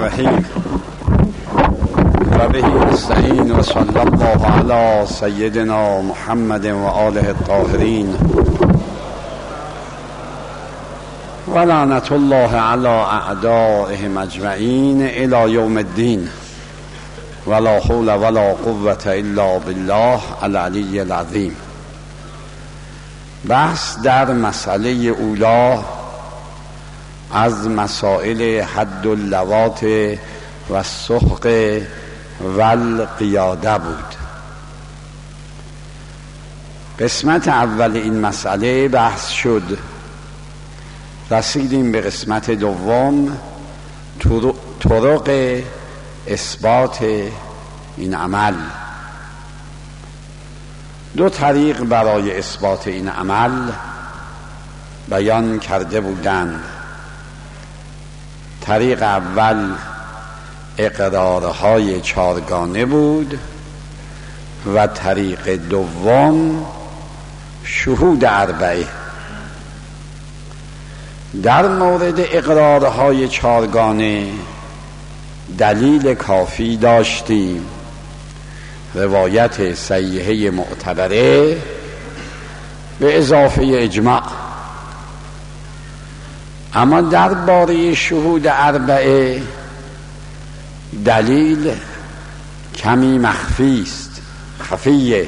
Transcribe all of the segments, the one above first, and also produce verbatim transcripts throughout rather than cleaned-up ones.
الرحیم و به نستعین و صلی الله علی سیدنا محمد و آله الطاهرین و لعنت الله علی اعدائهم اجمعین الی یوم الدین ولا حول ولا قوة الا بالله العلی العظیم. بحث در مسئله اولی از مسائل حد اللوات و سحق و القیاده بود. قسمت اول این مسئله بحث شد، رسیدیم به قسمت دوم، طرق اثبات این عمل. دو طریق برای اثبات این عمل بیان کرده بودند. طریق اول اقرارهای چارگانه بود و طریق دوم شهود اربعه. در مورد اقرارهای چارگانه دلیل کافی داشتیم، روایت صحیحه معتبره به اضافه اجماع. اما درباره شهود اربعه دلیل کمی مخفی است، خفیه.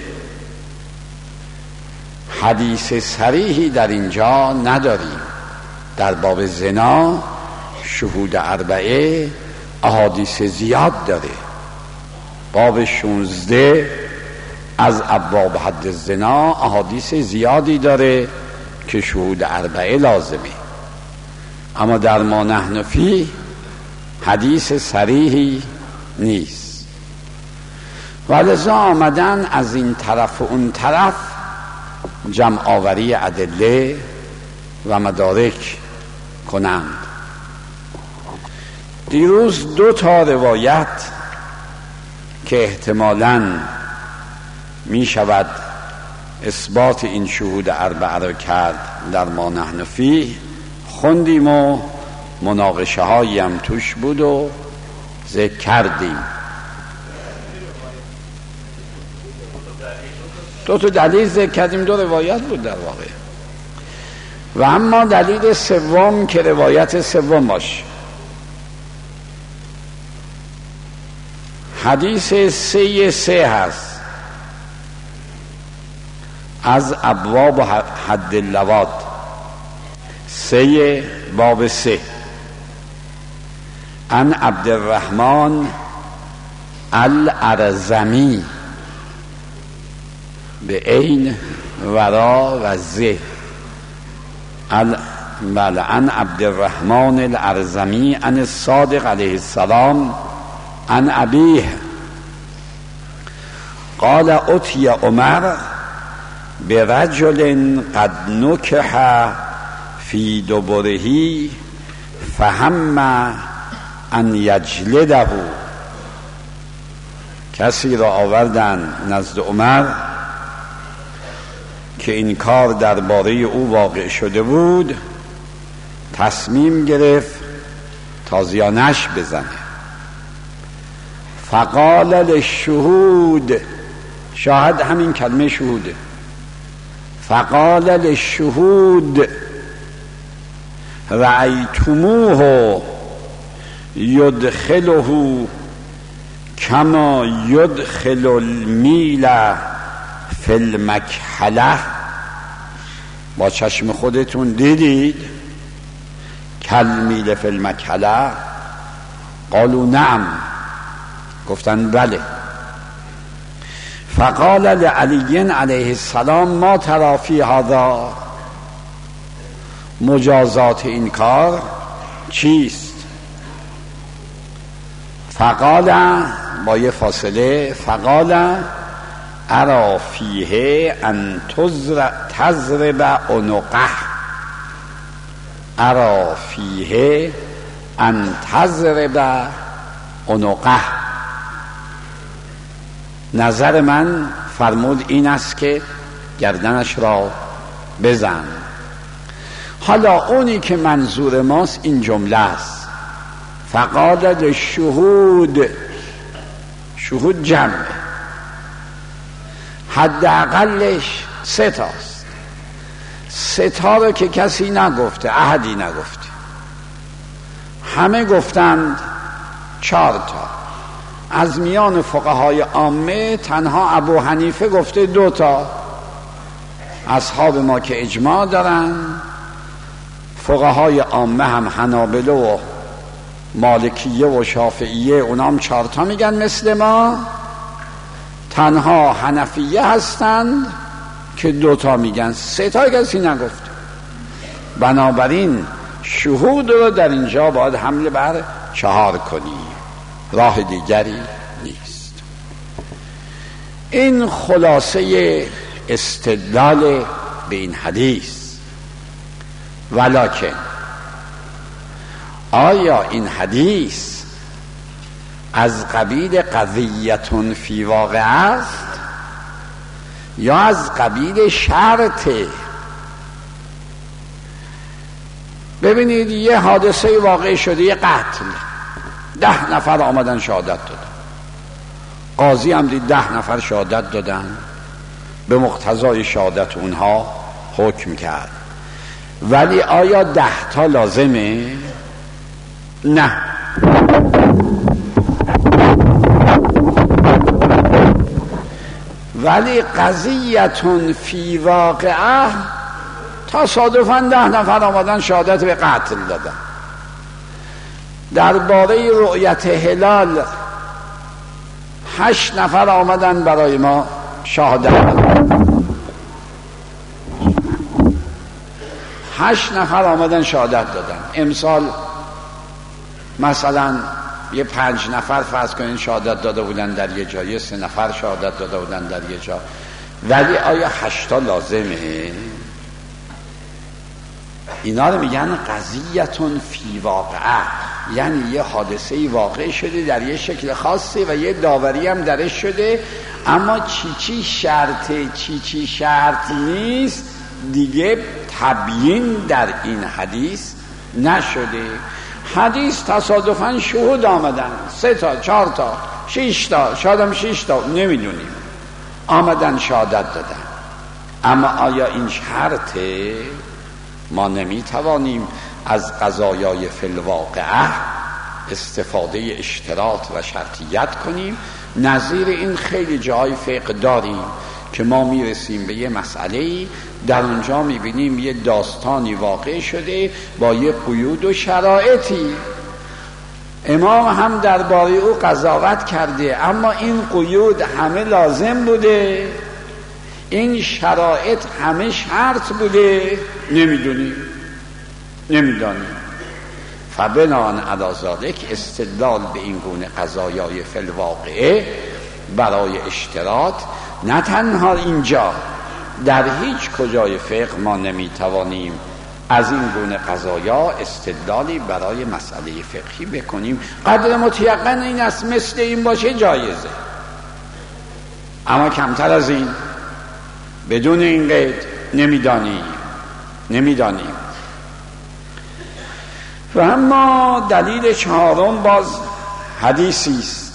حدیث صریحی در اینجا نداریم. در باب زنا شهود اربعه احادیث زیاد داره. باب شونزده از ابواب حد زنا احادیث زیادی داره که شهود اربعه لازمه. اما در ما نحن فی حدیث صریحی نیست، ولذا آمدن از این طرف و اون طرف جمع آوری ادله و مدارک کنند. دیروز دو تا روایت که احتمالاً می شود اثبات این شهود اربعه را کرد در ما نحن فی خوندیم و مناقشه هایی هم توش بود و ذکر کردیم. دو تا دلیل ذکر کردیم، دو روایت بود در واقع. و اما دلیل سوم که روایت سوم باشه، حدیث سه سه هست از ابواب حد اللوات، سه باب سه، عن عبدالرحمن الارزمی به عین ورا و زه. بله، عن عبدالرحمن الارزمی عن الصادق علیه السلام عن ابیه قال اتی عمر برجل قد نکح فی دبره فهم ان یجلده. کسی را آوردن نزد عمر که این کار درباره او واقع شده بود، تصمیم گرفت تازیانش بزنه. فقال للشهود، شاهد همین کلمه شهوده، فقال للشهود رأیتموه یدخله کما یدخل المیل فی المکحله. با چشم خودتون دیدید کالمیل فی المکحله؟ قالوا نعم، گفتن بله. فقال لعلی علیه السلام ما ترى فی هذا، مجازات این کار چیست؟ فقال، با یه فاصله، فقال ارا فیه ان تضرب عنقه، ارا فیه ان تضرب عنقه. نظر من فرمود این است که گردنش را بزن. حالا اونی که منظور ماست این جمله است، فقال للشهود، شهود جمع، حداقلش سه تاست. سه تا رو که کسی نگفته، احدی نگفته، همه گفتند چهار تا. از میان فقهای عامه تنها ابو حنیفه گفته دو تا. اصحاب ما که اجماع دارن، فقهای عامه هم حنابله و مالکیه و شافعیه اونام چهار تا میگن مثل ما. تنها حنفیه هستند که دو تا میگن، سه تا کسی نگفته. بنابراین شهود رو در اینجا باید حمله بر چهار کنی، راه دیگری نیست. این خلاصه استدلال به این حدیث. ولکن آیا این حدیث از قبیل قضیتون فی واقع است یا از قبیل شرطه؟ ببینید یه حادثه واقع شده، یه قتل، ده نفر آمدن شهادت دادن، قاضی هم دید ده نفر شهادت دادن، به مقتضای شهادت اونها حکم کرد. ولی آیا ده تا لازمه؟ نه. ولی قضیتون فی واقعه، تصادفاً ده نفر آمدن شهادت به قتل دادن. درباره رؤیت هلال هشت نفر آمدن برای ما شهادت دادن. هشت نفر آمدن شهادت دادن. امسال مثلا یه پنج نفر فرض کنین شهادت داده بودن در یه جا، یه سه نفر شهادت داده بودن در یه جا. ولی آیا هشتا لازمه؟ اینا رو میگن قضیتون فی واقعه، یعنی یه حادثه واقع شده در یه شکل خاصی و یه داوری هم درش شده، اما چی چی شرطه چی چی شرط نیست دیگه تبیین در این حدیث نشده. حدیث تصادفاً شهود آمدن، سه تا، چهار تا، شش تا، شاید هم شش تا، نمیدونیم، آمدن شهادت دادن. اما آیا این شرطه؟ ما نمیتوانیم از قضایای فی الواقعه استفاده اشتراط و شرطیت کنیم. نظیر این خیلی جای فقه داریم که ما میرسیم به یه مسئله‌ای، در اونجا میبینیم یه داستانی واقع شده با یه قیود و شرایطی، امام هم درباره او قضاوت کرده، اما این قیود همه لازم بوده، این شرایط همه شرط بوده، نمیدونیم نمیدانیم. فبنان علی ذلک استدلال به این گونه قضایای فی الواقعه برای اشتراط، نه تنها اینجا، در هیچ کجای فقه ما نمیتوانیم از این گونه قضایا استدلالی برای مسئله فقهی بکنیم. قدر متیقن این است مثل این باشه جایزه، اما کمتر از این بدون این قید نمیدانیم نمیدانیم و اما دلیل چهارم باز حدیثی است.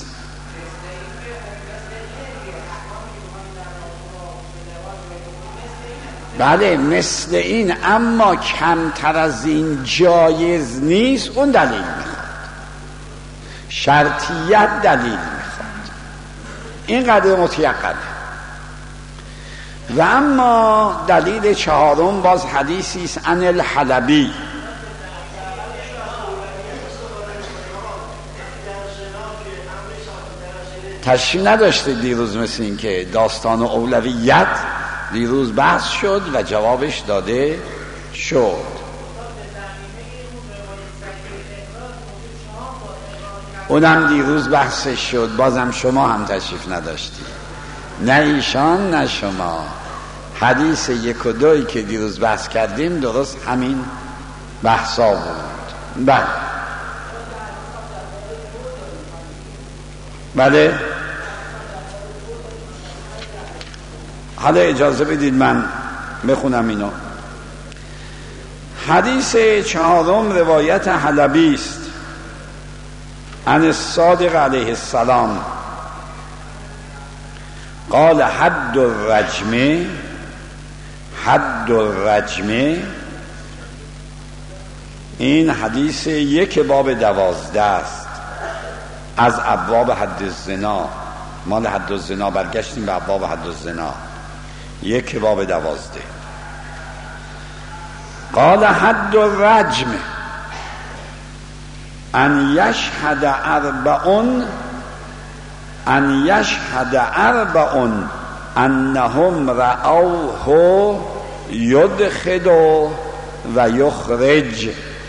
بله مثل این، اما کمتر از این جایز نیست. اون دلیل میخواد، شرطیت دلیل میخواد، این قدر متیقنه. و اما دلیل چهارم باز حدیثی است عن الحلبی. تشریح نداشته دیروز، مثل این که داستان اولویت دیروز بحث شد و جوابش داده شد. اونم دیروز بحثش شد، بازم شما هم تشریف نداشتی، نه ایشان نه شما. حدیث یک و دوی که دیروز بحث کردیم درست همین بحثا بود. بله بله. حالا اجازه بدید من بخونم اینو. حدیث چهارم روایت حلبی است. عن الصادق علیه السلام قال حد الرجم حد الرجم. این حدیث یک باب دوازده است از ابواب حد الزنا. مال حد الزنا برگشتیم به ابواب حد الزنا، یک باب دوازده. قال حد الرجم ان یشهد اربعون ان یشهد اربعون انهم رأوه یدخل و یخرج.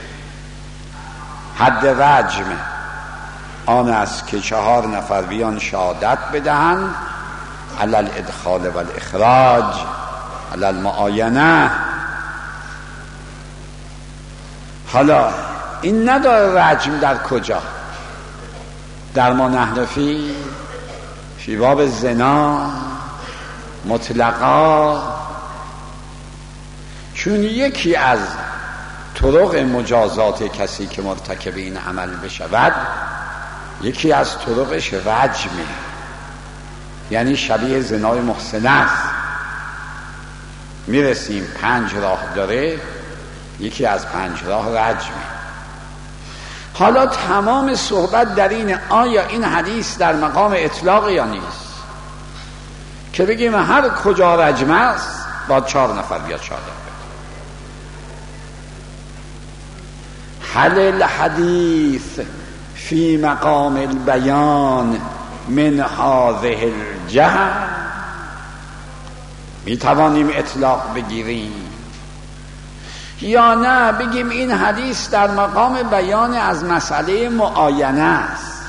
حد رجم آن است که چهار نفر بیان شهادت بدهند علی الادخال و الاخراج، علی المعاینه. حالا این نداره رجم در کجا؟ در ما نحنفی فی باب زنا مطلقا، چون یکی از طرق مجازات کسی که مرتکب این عمل بشود یکی از طرقش رجمه، یعنی شبیه زنای محسنه است. میرسیم پنج راه داره، یکی از پنج راه رجمه. حالا تمام صحبت در این آیا این حدیث در مقام اطلاق یا نیست که بگیم هر کجا رجم است با چهار نفر بیاد شهادت بده. هل الحدیث فی مقام البیان من هذه الجهه؟ می توانیم اطلاق بگیریم یا نه بگیم این حدیث در مقام بیان از مسئله معاینه است،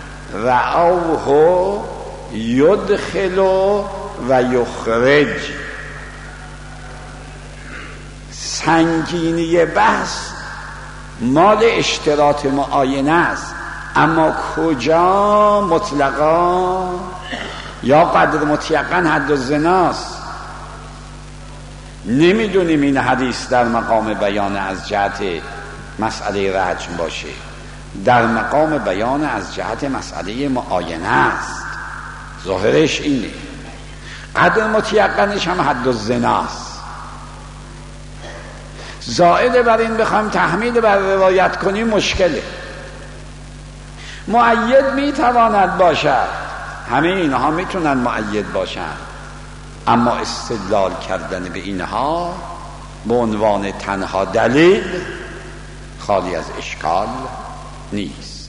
رأوه یدخل و یخرج. سنگینی بحث مال اشتراط معاینه است، اما کجا مطلقا یا قدر مطلقا حد الزناست. نمیدونیم این حدیث در مقام بیان از جهت مسئله رجم باشه، در مقام بیان از جهت مسئله معاینه است. ظاهرش اینه. قدر مطلقنش هم حد الزناست. زائد بر این بخوام تحمیل بر روایت کنیم مشکله. مؤید میتواند باشد، همه اینها میتونن مؤید باشن، اما استدلال کردن به اینها به عنوان تنها دلیل خالی از اشکال نیست.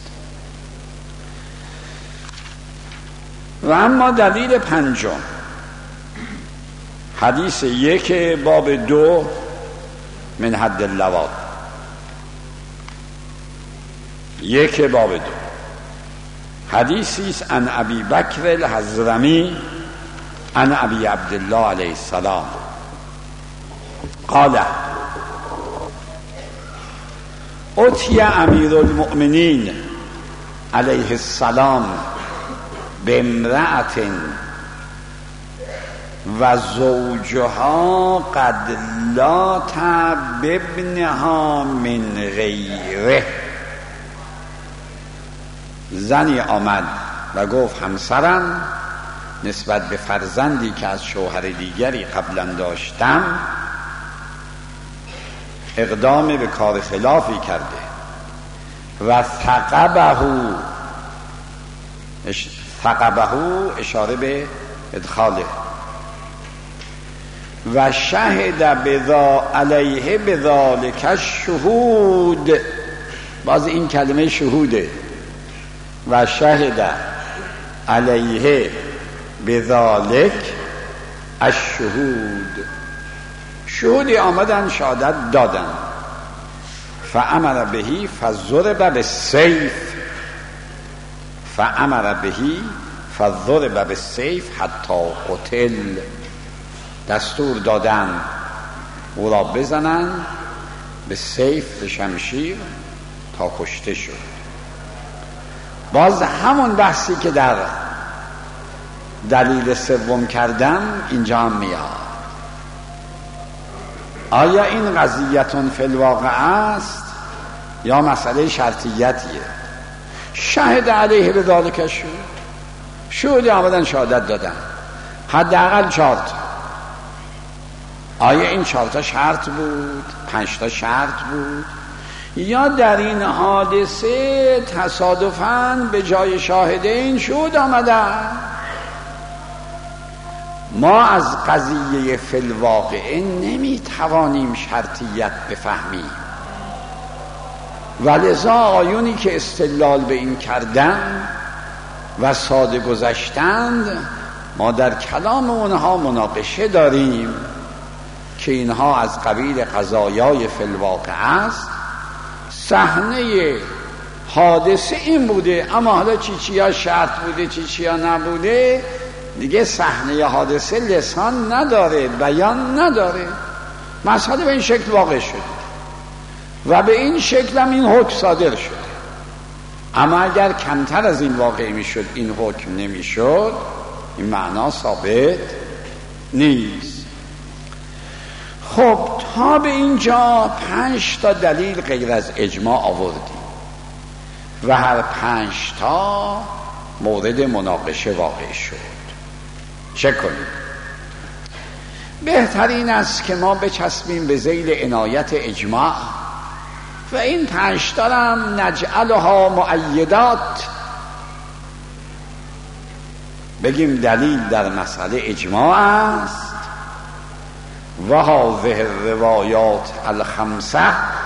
و اما دلیل پنجم حدیث یک باب دو من حد اللواط، یک باب دو حدیثی است عن ابی بکر الحضرمی عن ابی عبدالله علیه السلام قال اتي امیر المؤمنین علیه السلام بامرأة و زوجها قد لات بابنها من غیره. زنی آمد و گفت همسرم نسبت به فرزندی که از شوهر دیگری قبلا داشتم اقدام به کار خلافی کرده و ثقبه ثقبه اشاره به ادخاله و شهد بذا علیه بذالک الشهود. باز این کلمه شهوده. و شهد علیه بذالک الشهود، شهودی آمدن شهادت دادن. فامر بهی فضرب بالسیف فامر بهی فضرب بالسیف حتی قتل. دستور دادن او را بزنن به سیف، به شمشیر تا کشته شد. باز همون بحثی که در دلیل سوم کردم اینجا هم میاد. آیا این قضیتون فی الواقع است یا مسئله شرطیتیه؟ شهد علیه به ذالک شهود، شهود آمدن شهادت دادن، حداقل چهار تا. آیا این چهار تا شرط بود؟ پنج تا شرط بود؟ یا در این حادثه تصادفاً به جای شاهدین شهود آمدن؟ ما از قضیه فی الواقع نمیتوانیم شرطیت بفهمیم، ولذا آیونی که استدلال به این کردن و ساده گذشتند، ما در کلام اونها مناقشه داریم که اینها از قبیل قضایای فی الواقع است. صحنه حادثه این بوده، اما حالا چی چیا شرط بوده چی چیا نبوده دیگه صحنه حادثه لسان نداره، بیان نداره. مسئله به این شکل واقع شده و به این شکل هم این حکم صادر شده. اما اگر کمتر از این واقع میشد، این حکم نمیشد، این معنا ثابت نیست. خب تا به اینجا پنج تا دلیل غیر از اجماع آوردیم و هر پنج تا مورد مناقشه واقع شد. چه کنیم؟ بهترین است که ما بچسبیم به ذیل عنایت اجماع و این پنج تا هم نجعلها مؤیدات، بگیم دلیل در مسئله اجماع است و هذه الروایات الخمسه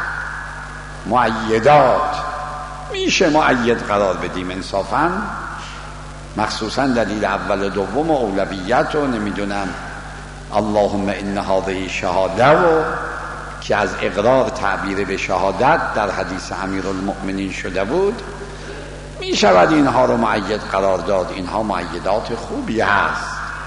مؤیدات. میشه مؤید قرار بدیم انصافاً، مخصوصاً دلیل اول دوم و اولویت و نمیدونم اللهم ان هذه شهاده و که از اقرار تعبیر به شهادت در حدیث امیرالمؤمنین شده بود، می شود اینها رو مؤید قرار داد. اینها مؤیدات خوبی هست.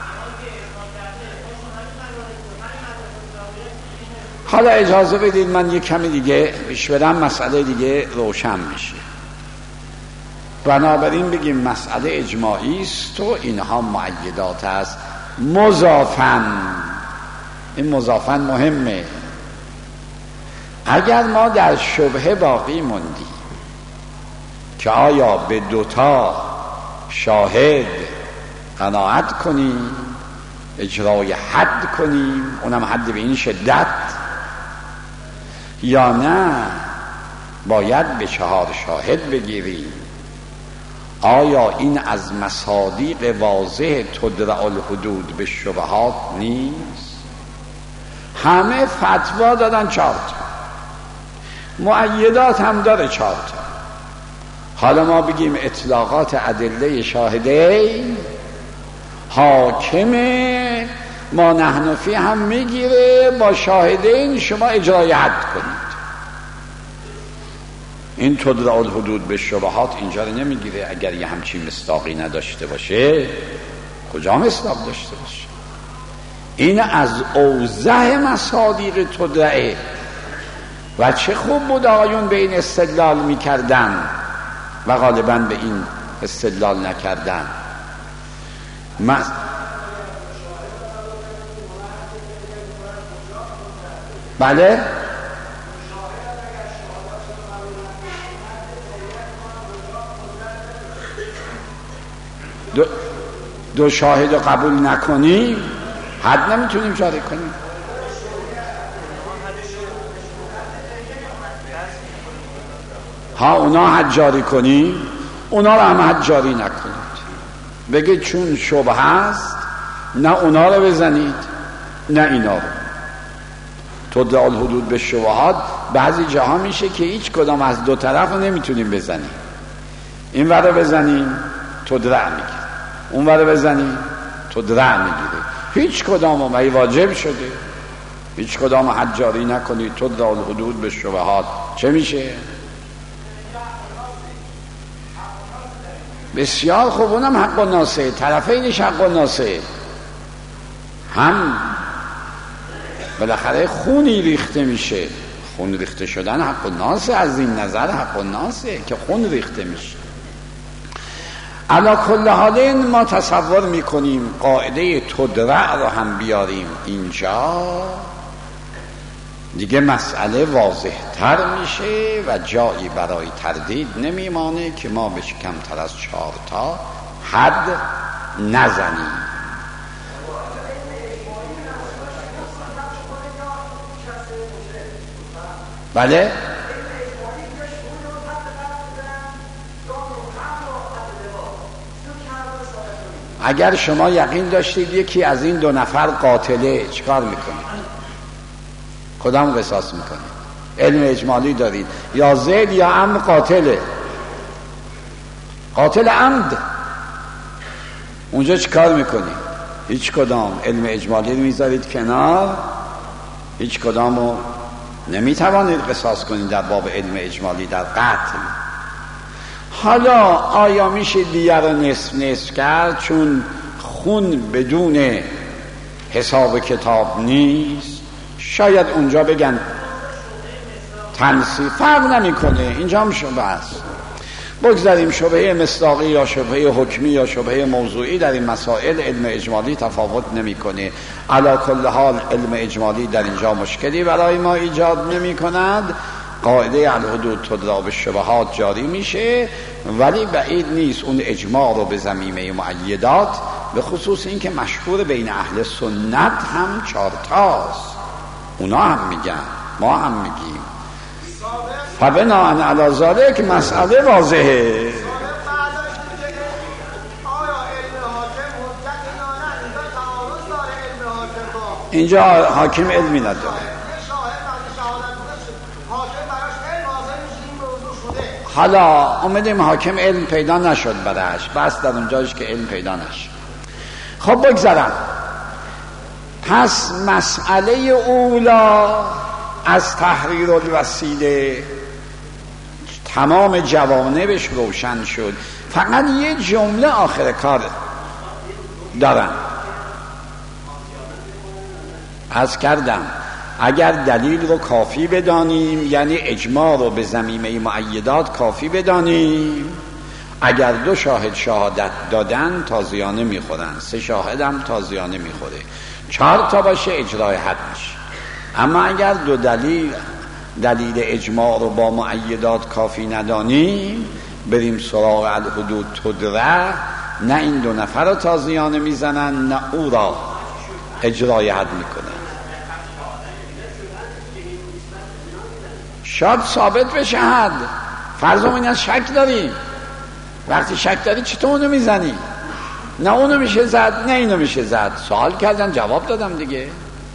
حالا اجازه بدید من یک کمی دیگه پیش برم، مسئله دیگه روشن میشه. بنابراین بگیم مسئله اجماعی است و اینها مؤیدات است. مضافن، این مضافن مهمه. اگر ما در شبهه باقی موندیم که آیا به دوتا شاهد قناعت کنیم، اجرای حد کنیم، اونم حد به این شدت، یا نه باید به چهار شاهد بگیریم، آیا این از مصادیق واضح تدرع الحدود به شبهات نیست؟ همه فتوا دادن چهار تا، مؤیدات هم داره چهار تا. حالا ما بگیم اطلاقات ادله شاهدین حاکمه، ما نحن فی هم میگیره، با شاهدین شما اجرای حد کنید. این تدرع الحدود به شبهات اینجا رو نمیگیره. اگر یه همچین مصداقی نداشته باشه کجا مصداق داشته باشه؟ این از اوضح مصادیق تدرعه و چه خوب بود آقایون به این استدلال میکردن و غالبا به این استدلال نکردن. مز... بله دو, دو شاهد رو قبول نکنیم حد نمیتونیم جاری کنیم. ها اونا حد جاری کنیم، اونا رو هم حد جاری نکنید. بگید چون شبه هست نه اونا رو بزنید نه اینا رو. تدرع الحدود به شبهات بعضی جاها میشه که هیچ کدام از دو طرف رو نمیتونیم بزنیم. این ور رو بزنیم تدرع میگیره، اون ور رو بزنیم تدرع میگیره. هیچ کدام رو واجب شده، هیچ کدام حد جاری نکنید. تدرع الحدود به شبهات چه میشه؟ بسیار خوب، اونم حق و ناسه، طرفینش حق و ناسه، هم بالاخره خونی ریخته میشه. خون ریخته شدن حق و ناسه، از این نظر حق و ناسه که خون ریخته میشه. علا کل حال ما تصور میکنیم قاعده تدرع رو هم بیاریم اینجا، دیگه مسئله واضح تر میشه و جایی برای تردید نمیمانه که ما به کمتر از چهار تا حد نزنیم. بله اگر شما یقین داشتید یکی از این دو نفر قاتله چیکار میکنید؟ کدام قصاص میکنید؟ علم اجمالی دارید یا زید یا عمد قاتله، قاتل عمد، اونجا چیکار میکنید؟ هیچ کدام. علم اجمالی رو میذارید کنار، هیچ کدام رو نمیتوانید قصاص کنید در باب علم اجمالی در قتل. حالا آیا میشه دیگه رو نصف نصف کرد چون خون بدون حساب کتاب نیست؟ شاید اونجا بگن تنصیف، فرق نمیکنه، اینجا هم شبه است. بگذاریم شبهه مصداقی یا شبهه حکمی یا شبهه موضوعی در این مسائل علم اجمالی تفاوت نمیکنه. علی کل حال علم اجمالی در اینجا مشکلی برای ما ایجاد نمی کند. قاعده الحدود تدلی بالشبهات جاری میشه، ولی بعید نیست اون اجماع رو به ضمیمه مؤیدات، به خصوص این که مشهور بین اهل سنت هم چارتاست، اونا هم میگن ما هم میگیم. فبناء علی ذلک مسئله واضحه. اینجا حاکم علمی نداره. حالا اومدیم حاکم علم پیدا نشد برش، بس در اونجاش که علم پیدا نشد. خب بگذارم. پس مسئله اولا از تحریر الوسیله تمام جوانبش روشن شد. فقط یه جمله آخر کار دارم. عرض کردم اگر دلیل رو کافی بدانیم، یعنی اجماع رو به ضمیمه مؤیدات کافی بدانیم، اگر دو شاهد شهادت دادن تازیانه میخورن، سه شاهد هم تازیانه میخوره، چهار تا باشه اجرای حد میشه. اما اگر دو دلیل دلیل اجماع رو با مؤیدات کافی ندانیم، بریم سراغ الحدود تدره، نه این دو نفر رو تازیانه میزنن نه او را اجرای حد میکنن. شاید ثابت بشه حد. فرضم این از شک داریم، وقتی شک داری چطور اونو میزنی؟ نه اونو میشه زد نه اینو میشه زد. سوال کردن جواب دادم دیگه.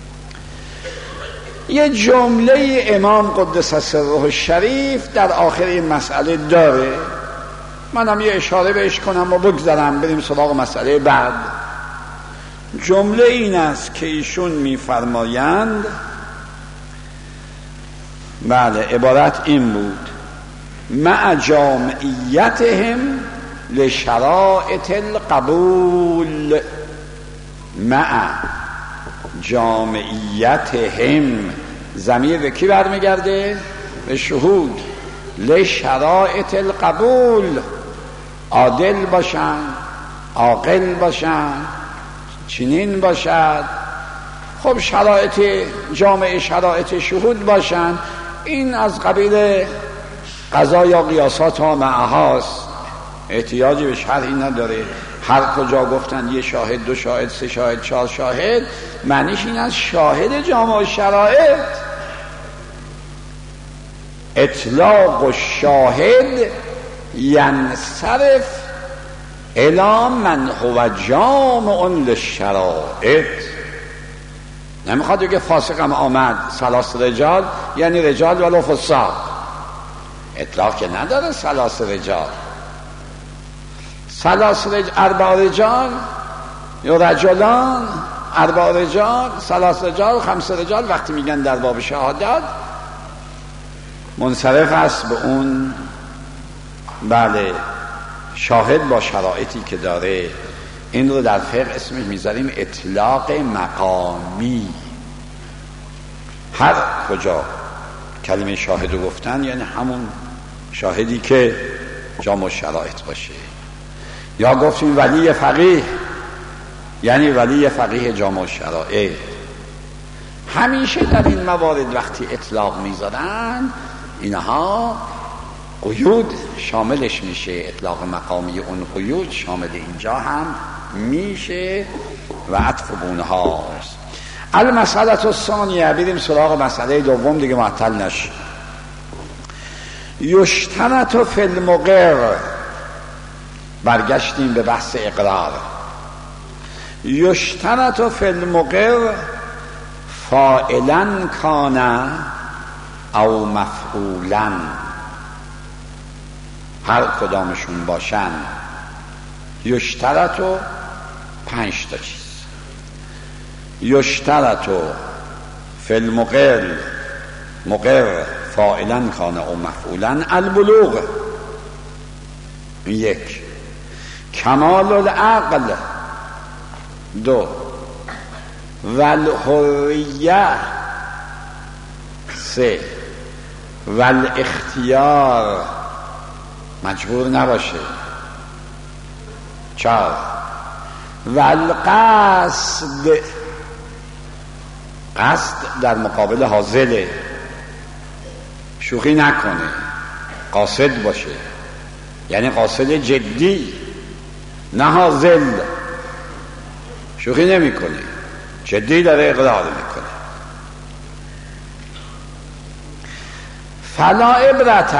یه جمله امام قدس سره الشریف در آخر این مسئله داره، منم یه اشاره بهش کنم و بگذارم بریم سراغ مسئله بعد. جمله این است که ایشون میفرمایند، بله عبارت این بود: مع جامعیتهم لشرائط القبول. مع جامعیتهم، ضمیر به کی برمیگرده؟ به شهود. لشرائط القبول، عادل باشن، عاقل باشن، چنین باشد. خب شرایط جامعه شرایط شهود باشن، این از قبیل قضا یا قیاسات ها معهاست، احتیاجی به شرحی نداره. هر کجا گفتن یه شاهد، دو شاهد، سه شاهد، چهار شاهد، معنیش این از شاهد جامعه شرایط. اطلاق الشاهد ینصرف الی من هو جامع للشرائط. نمیخواد دیگه فاسقم آمد ثلاث رجال یعنی رجال ولو فساق، اطلاق که نداره ثلاث رجال. ثلاث رجال اربع رجال یا رجلان، اربع رجال، ثلاث رجال، خمس رجال، وقتی میگن در باب شهادت منصرف است به اون بله شاهد با شرایطی که داره. این رو در فقه اسمش میذاریم اطلاق مقامی. هر کجا کلمه شاهد رو گفتن یعنی همون شاهدی که جامع شرایط باشه. یا گفتیم ولی فقیه یعنی ولی فقیه جامع شرایط. همیشه در این موارد وقتی اطلاق میذارن اینها قیود شاملش میشه، اطلاق مقامی اون قیود شامل اینجا هم میشه و عطف بونهاست. المسئله الثانیه، بریم سراغ مسئله دوم دیگه معطل نشه. یشترط فی المقر، برگشتیم به بحث اقرار. یشترط فی المقر فاعلا کان او مفعولا، هر کدامشون باشن یشترط و پنج تا چیز. یشترط فی المقر، مقر فاعلا کان او مفعولا، البلوغ یک، کمال العقل دو، والحریه سه، والاختیار مجبور نباشه چهار، والقصد قصد در مقابل حاضله، شوخی نکنه، قاصد باشه، یعنی قاصد جدی نه حاضل، شوخی نمیکنه، جدی داره اقرار میکنه. فلا عبرت،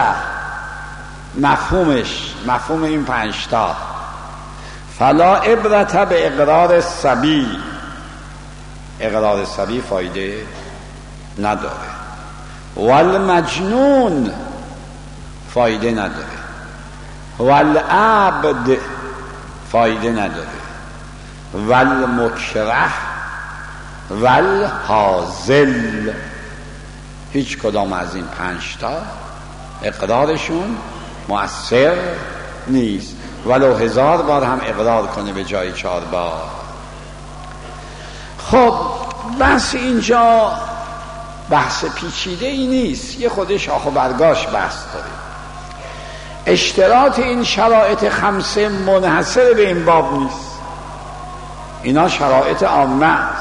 مفهومش مفهوم این پنجتا، فلا عبرت به اقرار صبی، اقرار صبی فایده نداره، والمجنون فایده نداره، والعبد فایده نداره، والمکره والحاضل، هیچ کدام از این پنج تا اقرارشون مؤثر نیست، ولو هزار بار هم اقرار کنه به جای چهار بار. خب بحث اینجا بحث پیچیده ای نیست، یه خود شاخ و برگاش بحث داره. اشتراط این شرایط خمسه منحصر به این باب نیست، اینا شرایط عامه است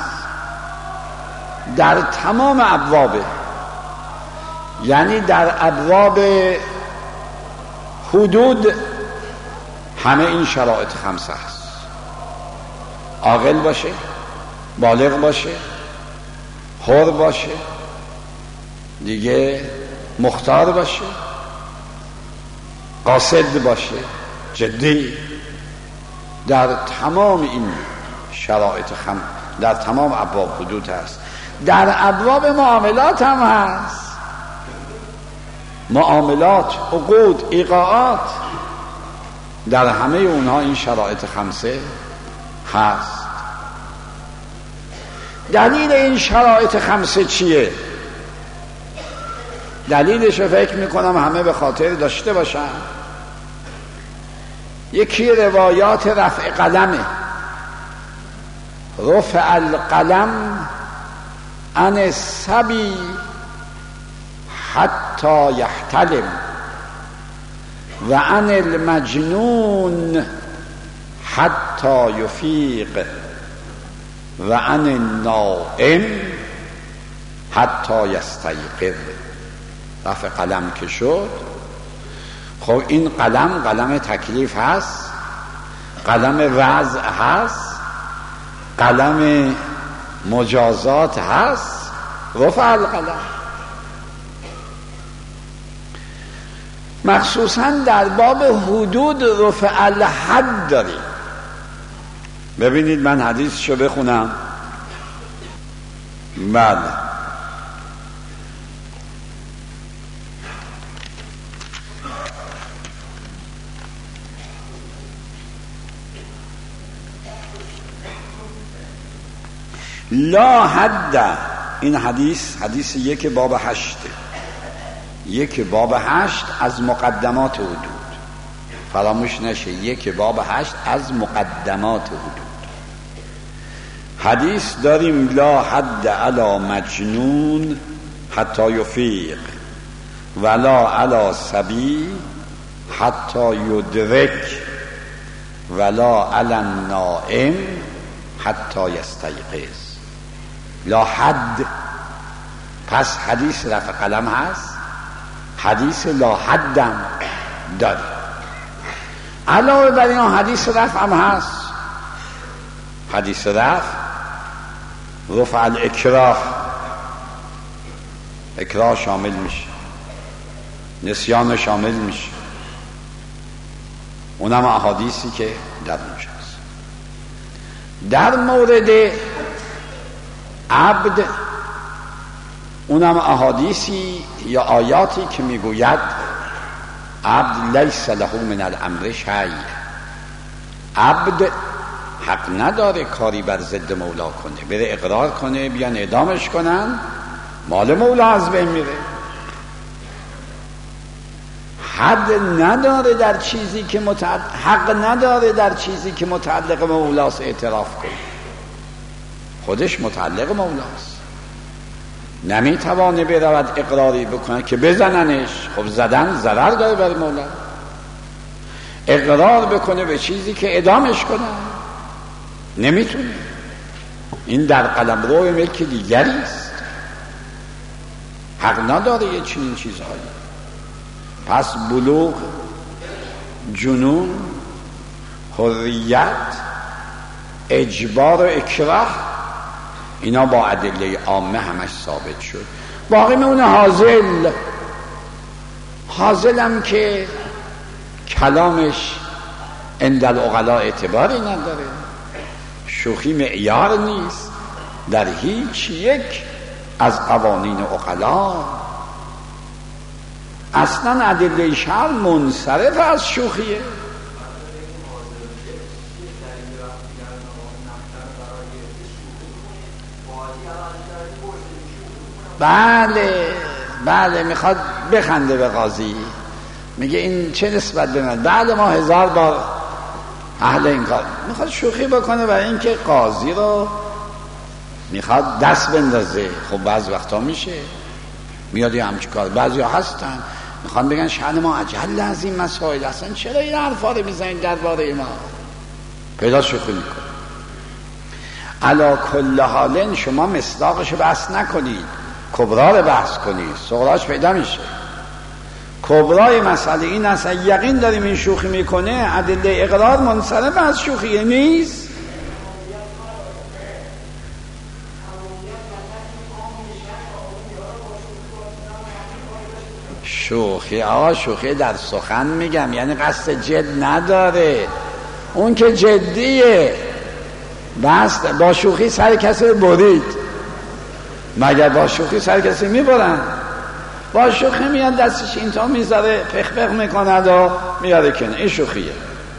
در تمام ابوابه، یعنی در ابواب حدود همه این شرایط خمسه هست. عاقل باشه، بالغ باشه، حر باشه، دیگه مختار باشه، قاصد باشه، جدی، در تمام این شرایط خم در تمام ابواب حدود هست. در ابواب معاملات هم هست، معاملات، عقود، ایقاعات، در همه اونها این شرایط خمسه هست. دلیل این شرایط خمسه چیه؟ دلیلش رو فکر میکنم همه به خاطر داشته باشن. یکی روایات رفع قلمه، رفع القلم عن الصبی حتی یحتلم و عن المجنون حتی یفیق و عن النائم حتی یستیقظ. رفع قلم که شد، خب این قلم قلم تکلیف هست، قلم وضع هست، قلم مجازات هست، رفع القلم. مخصوصا در باب حدود رفع الحد داریم. ببینید من حدیثشو بخونم. بله، لا حد، این حدیث حدیث یک باب هشته، یک باب هشت از مقدمات حدود، فراموش نشه، یک باب هشت از مقدمات حدود. حدیث داریم لا حد علی مجنون حتی یفیق ولا علی صبی حتی یدرک ولا علی النائم حتی یستیقظ. لا حد پس حدیث رفع قلم هست، حدیث لا حدم داره. علاوه بر این حدیث رفع هم هست. حدیث رفع رفع الاکراه، اکراه شامل میشه، نسیان شامل میشه، اونم احادیثی که در اونجاست. در مورد عبد اونم احادیثی یا آیاتی که میگوید عبد لیس له من الامر شیء، عبد حق نداره کاری بر ضد مولا کنه، بره اقرار کنه بیان اعدامش کنن، مال مولا از بین میره. حد نداره در چیزی که متعلق حق نداره در چیزی که متعلق به مولاست اعتراف کنه، خودش متعلق مولاست، نمیتوانه برود اقراری بکنه که بزننش، خب زدن ضرر داره برای مولا. اقرار بکنه به چیزی که اعدامش کنه، نمیتونه. این در قلمرو ملک دیگری است، حق نداره یه چنین چیزهایی. پس بلوغ، جنون، حریت، اجبار و اکراه، اینا با ادله عامه همش ثابت شد. باقی میمونه حاضل. حاضلم که کلامش عند العقلاء اعتباری نداره، شوخی معیار نیست در هیچ یک از قوانین عقلا. اصلا ادله شرع منصرف از شوخیه. بله بله میخواد بخنده به قاضی، میگه این چه نسبت به من؟ بله ما هزار بار اهل این کار. میخواد شوخی بکنه برای اینکه قاضی رو میخواد دست بندازه. خب بعض وقتا میشه میاد یه همچی کار. بعضی ها هستن میخوان بگن شأن ما اجل از این مسائل، اصلا چرا این حرفا رو میزنید درباره ما؟ پیدا شوخی میکنه. علا کل حال شما مصداقش رو بحث نکنید، کبرا رو بحث کنید، صغراش پیدا میشه. کبرای مسئله این است یقین داریم این شوخی میکنه، ادله اقرار منصرف از شوخی نیست. شوخی آقا شوخی در سخن میگم، یعنی قصد جد نداره، اون که جدیه. بس با شوخی سر کسی برید، مگر با شوخی سر کسی میبرن؟ با شوخی میاد دستش این تا میذاره پخ پخ میکند و میاره کنه، این شوخیه.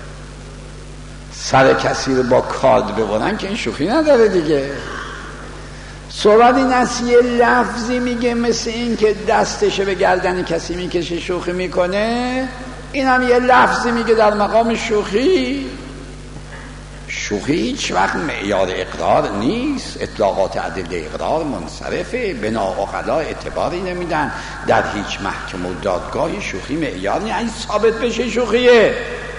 سر کسی رو با کارد ببرن که این شوخی نداره دیگه. صحبت این است یه لفظی میگه مثل این که دستشه به گردن کسی میکشه شوخی میکنه، این هم یه لفظی میگه در مقام شوخی. شوخی هیچ وقت معیار اقرار نیست، اطلاقات ادله اقرار منصرفه، بنا عقلا اعتباری نمیدن در هیچ محکم و دادگاهی. شوخی معیار نیست، این ثابت بشه شوخیه.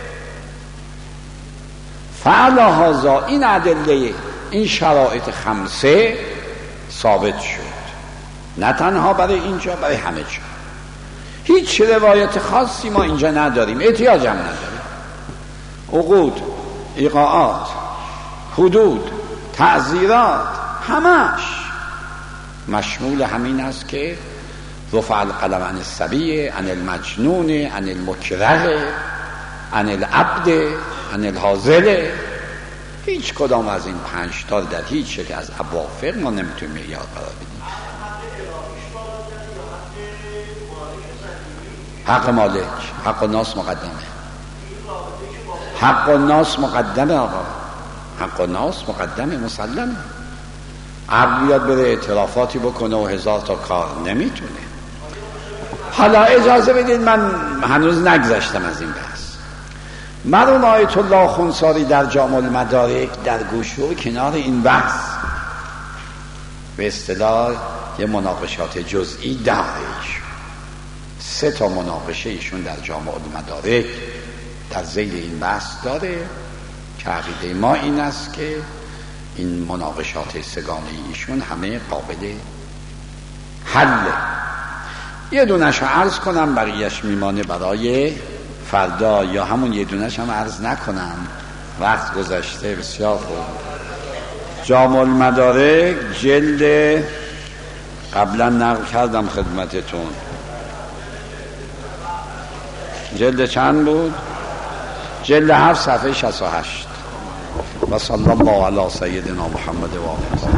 فعلا هازا این ادله، این شرایط خمسه ثابت شد، نه تنها برای اینجا، برای همه جا. هیچ روایت خاصی ما اینجا نداریم، احتیاج هم نداریم. عقود، ایقاعات، حدود، تعزیرات، همش مشمول همین است که رفع القلم عن الصبی، عن المجنون، عن المکره، عن العبد، عن الحاضر. هیچ کدام از این پنج تا در هیچ شکل از ابواب فقه ما نمیتونیم معیار قرار بدیم. حق مالک، حق الناس مقدمه. حق الناس مقدمه آقا، حق الناس مقدمه، مسلمه. عبد بیاد بره اعترافاتی بکنه و هزار تا کار، نمیتونه. حالا اجازه بدید من هنوز نگذشتم از این بحث. مرحوم آیت الله خونساری در جامع المدارک در گوشه و کنار این بحث به اصطلاح یه مناقشات جزئی داره. سه تا مناقشه ایشون در جامع المدارک در ذیل این بحث داره که عقیده ما این است که این مناقشات سگانه ایشون همه قابل حله. یه دونش عرض کنم بقیهش میمانه برای فردا، یا همون یه دونش هم عرض نکنم، وقت گذشته. بسیار خوب. جامع المدارک جلد قبلا نقل کردم خدمتتون، جلد چند بود؟ جلد هفت صفحه شصت و هشت. و صلی الله علی سیدنا محمد و آله.